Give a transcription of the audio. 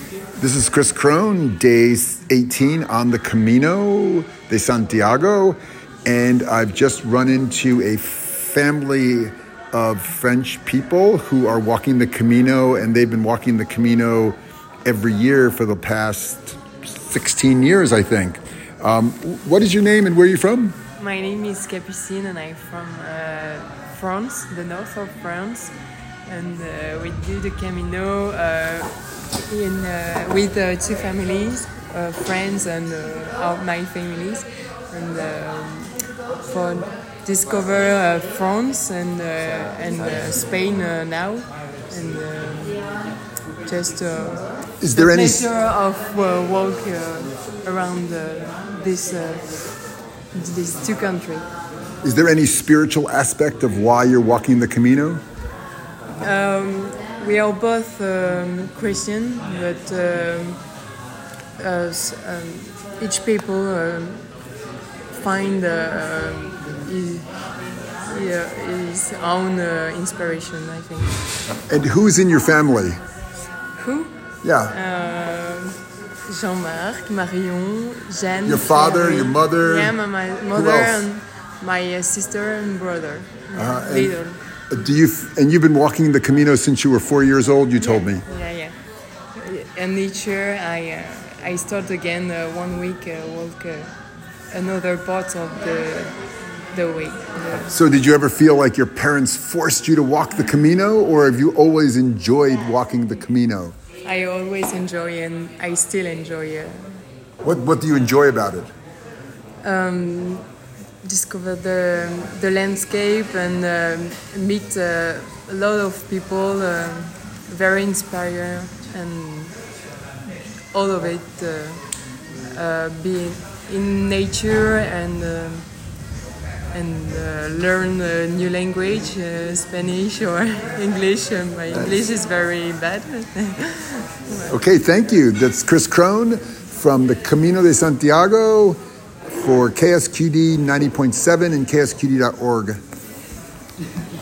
This is Chris Crone, day 18 on the Camino de Santiago, and I've just run into a family of French people who are walking the Camino, and they've been walking the Camino every year for the past 16 years, I think. What is your name and where are you from? My name is Capucine and I'm from France, the north of France. And we do the Camino with two families, friends and my families. And for discover France and Spain now. And just is there any pleasure of walk around these two countries. Is there any spiritual aspect of why you're walking the Camino? We are both Christian, but each people find his own inspiration, I think. And who's in your family? Who? Yeah. Jean-Marc, Marion, Jeanne. Your father, Thierry. your mother? Yeah, my mother and my sister and brother. Little. You've been walking the Camino since you were 4 years old, you told me. Yeah. And each year I start again 1 week walk another part of the way. So did you ever feel like your parents forced you to walk the Camino, or have you always enjoyed walking the Camino? I always enjoy and I still enjoy. What do you enjoy about it? Discover the landscape and meet a lot of people, very inspired, and all of it be in nature and learn a new language, Spanish or English. My English is very bad. Okay, thank you. That's Chris Crone from the Camino de Santiago for KSQD 90.7 and KSQD.org.